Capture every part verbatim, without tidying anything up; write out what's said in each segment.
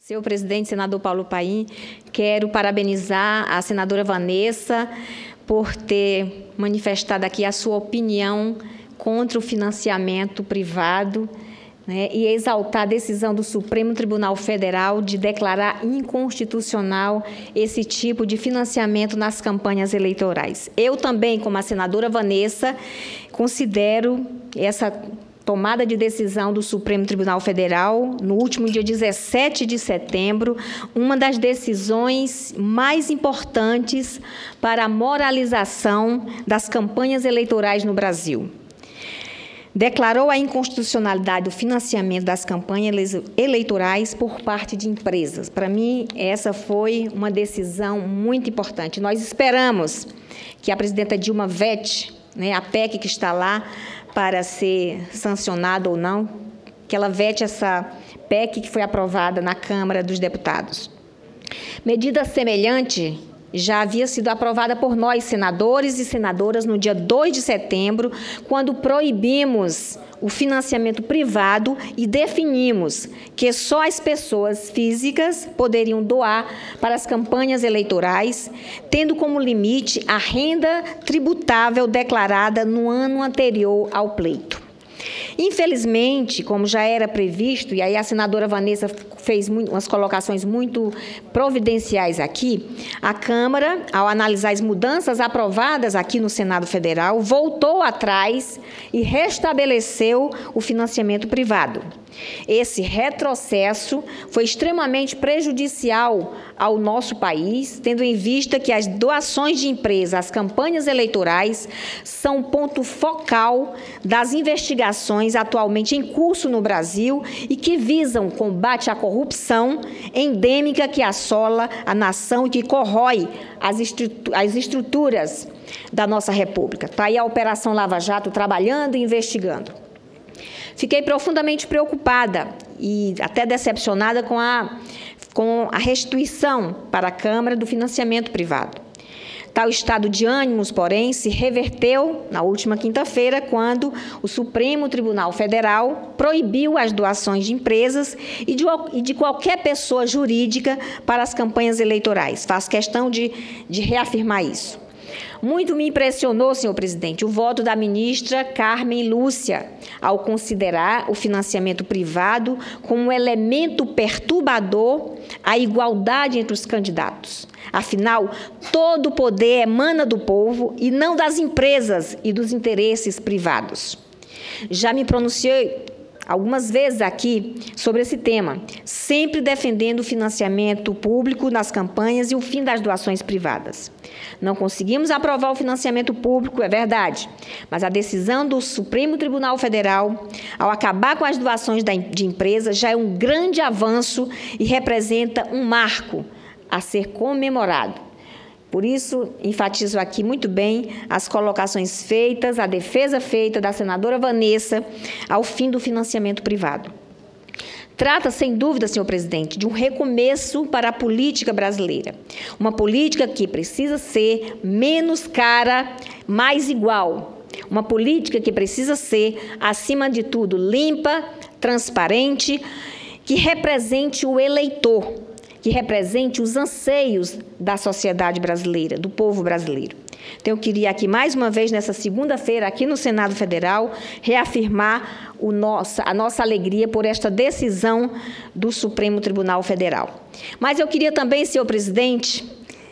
Senhor presidente, senador Paulo Paim, quero parabenizar a senadora Vanessa por ter manifestado aqui a sua opinião contra o financiamento privado, né, e exaltar a decisão do Supremo Tribunal Federal de declarar inconstitucional esse tipo de financiamento nas campanhas eleitorais. Eu também, como a senadora Vanessa, considero essa tomada de decisão do Supremo Tribunal Federal, no último dia dezessete de setembro, uma das decisões mais importantes para a moralização das campanhas eleitorais no Brasil. Declarou a inconstitucionalidade do financiamento das campanhas eleitorais por parte de empresas. Para mim, essa foi uma decisão muito importante. Nós esperamos que a presidenta Dilma vete, né, a P E C que está lá para ser sancionada ou não, que ela vete essa P E C que foi aprovada na Câmara dos Deputados. Medida semelhante já havia sido aprovada por nós, senadores e senadoras, no dia dois de setembro, quando proibimos o financiamento privado e definimos que só as pessoas físicas poderiam doar para as campanhas eleitorais, tendo como limite a renda tributável declarada no ano anterior ao pleito. Infelizmente, como já era previsto, e aí a senadora Vanessa fez muito, umas colocações muito providenciais aqui, a Câmara, ao analisar as mudanças aprovadas aqui no Senado Federal, voltou atrás e restabeleceu o financiamento privado. Esse retrocesso foi extremamente prejudicial ao nosso país, tendo em vista que as doações de empresas às campanhas eleitorais são ponto focal das investigações atualmente em curso no Brasil e que visam combate à corrupção endêmica que assola a nação e que corrói as estruturas da nossa República. Está aí a Operação Lava Jato trabalhando e investigando. Fiquei profundamente preocupada e até decepcionada com a, com a restituição para a Câmara do financiamento privado. Tal estado de ânimos, porém, se reverteu na última quinta-feira, quando o Supremo Tribunal Federal proibiu as doações de empresas e de, e de qualquer pessoa jurídica para as campanhas eleitorais. Faço questão de, de reafirmar isso. Muito me impressionou, senhor presidente, o voto da ministra Carmen Lúcia, ao considerar o financiamento privado como um elemento perturbador à igualdade entre os candidatos. Afinal, todo o poder emana do povo e não das empresas e dos interesses privados. Já me pronunciei algumas vezes aqui sobre esse tema, sempre defendendo o financiamento público nas campanhas e o fim das doações privadas. Não conseguimos aprovar o financiamento público, é verdade, mas a decisão do Supremo Tribunal Federal, ao acabar com as doações de empresas, já é um grande avanço e representa um marco a ser comemorado. Por isso, enfatizo aqui muito bem as colocações feitas, a defesa feita da senadora Vanessa ao fim do financiamento privado. Trata, sem dúvida, senhor presidente, de um recomeço para a política brasileira. Uma política que precisa ser menos cara, mais igual. Uma política que precisa ser, acima de tudo, limpa, transparente, que represente o eleitor, que represente os anseios da sociedade brasileira, do povo brasileiro. Então, eu queria aqui, mais uma vez, nessa segunda-feira, aqui no Senado Federal, reafirmar o nossa, a nossa alegria por esta decisão do Supremo Tribunal Federal. Mas eu queria também, senhor presidente,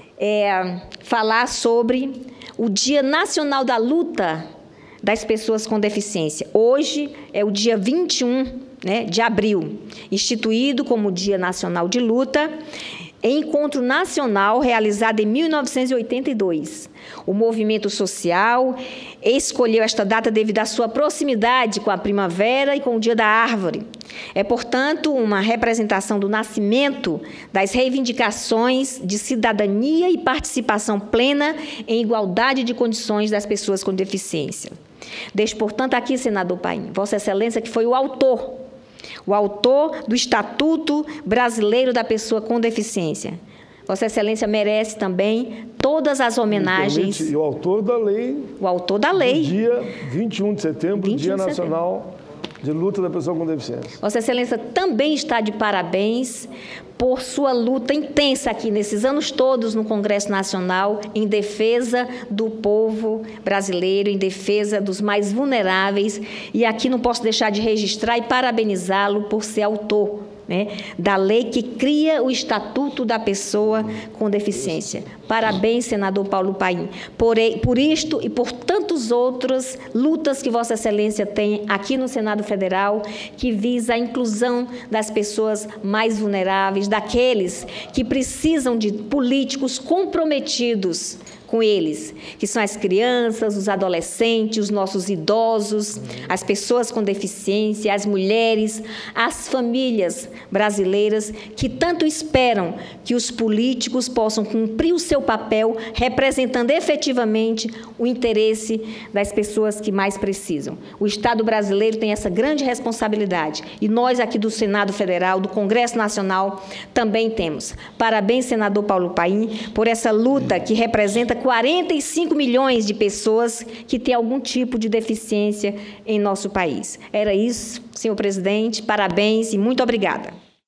é, falar sobre o Dia Nacional da Luta das Pessoas com Deficiência. Hoje é o dia vinte e um Né, de abril, instituído como Dia Nacional de Luta, em encontro nacional realizado em mil novecentos e oitenta e dois. O movimento social escolheu esta data devido à sua proximidade com a primavera e com o Dia da Árvore. É, portanto, uma representação do nascimento das reivindicações de cidadania e participação plena em igualdade de condições das pessoas com deficiência. Deixo, portanto, aqui, senador Paim, Vossa Excelência, que foi o autor o autor do Estatuto Brasileiro da Pessoa com Deficiência. Vossa Excelência merece também todas as homenagens. E o autor da lei. O autor da lei. Dia vinte e um de setembro, Dia Nacional de luta da pessoa com deficiência. Vossa Excelência também está de parabéns por sua luta intensa aqui nesses anos todos no Congresso Nacional em defesa do povo brasileiro, em defesa dos mais vulneráveis. E aqui não posso deixar de registrar e parabenizá-lo por ser autor, né, da lei que cria o Estatuto da Pessoa com Deficiência. Parabéns, senador Paulo Paim, por, por isto e por tantas outras lutas que Vossa Excelência tem aqui no Senado Federal, que visa a inclusão das pessoas mais vulneráveis, daqueles que precisam de políticos comprometidos com eles, que são as crianças, os adolescentes, os nossos idosos, as pessoas com deficiência, as mulheres, as famílias brasileiras que tanto esperam que os políticos possam cumprir o seu papel, representando efetivamente o interesse das pessoas que mais precisam. O Estado brasileiro tem essa grande responsabilidade e nós aqui do Senado Federal, do Congresso Nacional, também temos. Parabéns, senador Paulo Paim, por essa luta que representa quarenta e cinco milhões de pessoas que têm algum tipo de deficiência em nosso país. Era isso, senhor presidente. Parabéns e muito obrigada.